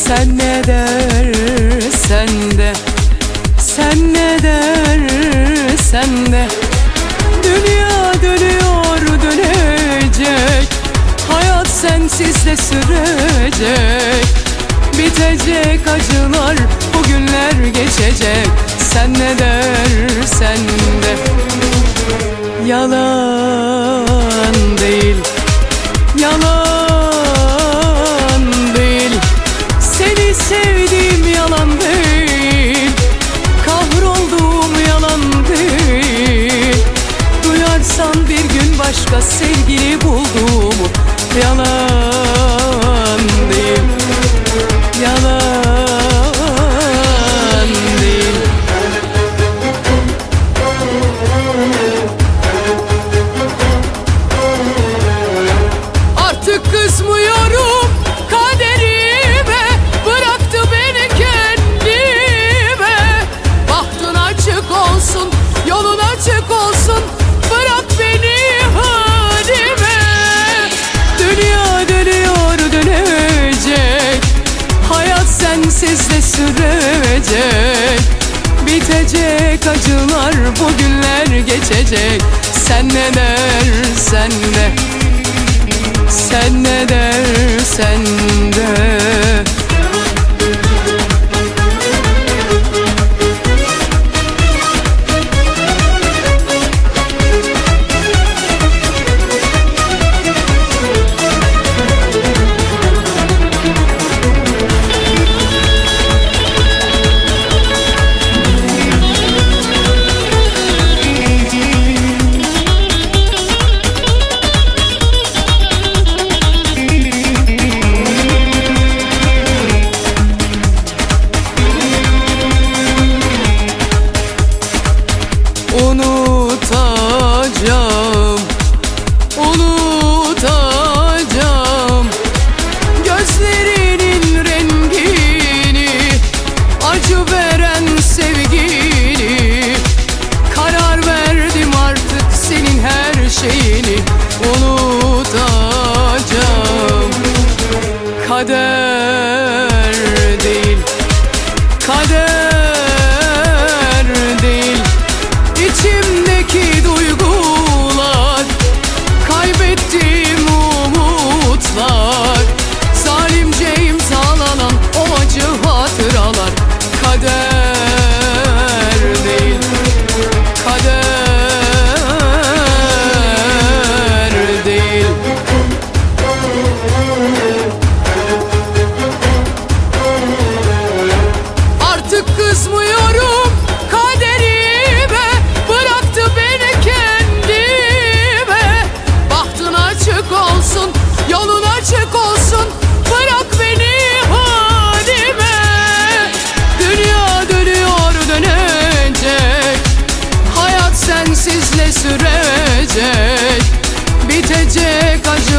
Sen ne dersen de, sen ne dersen de, dünya dönüyor dönecek, hayat sensiz de sürecek. Bitecek acılar, bu günler geçecek. Sen ne dersen de, yalan değil, yalan değil. Seni sevdiğim yalan değil, kahrolduğum yalan değil. Duyarsan bir gün başka sevgili bulduğumu, yalan değil, yalan değil. Artık kızmıyorum kaderime, bıraktı beni kendime. Bahtın açık olsun, yolun açık olsun, bırak beni halime. Dünya dönüyor dönecek, hayat sensiz de sürecek. Bitecek acılar, bu günler geçecek. Sen ne dersen de, sen ne dersen de. Unutacağım, unutacağım gözlerinin rengini, acı veren sevgini. Karar verdim artık senin her şeyini unutacağım. Kader değil, kader değil. İçimdeki duygular, kaybettiğim umutlar, zalimce imzalanan o acı hatıralar. Kader değil, kader değil. Artık kızmıyorum kaderime, bıraktı beni kendime. Bahtın açık olsun, yolun açık olsun, bırak beni halime. Dünya dönüyor dönecek, hayat sensizle sürecek. Bitecek acı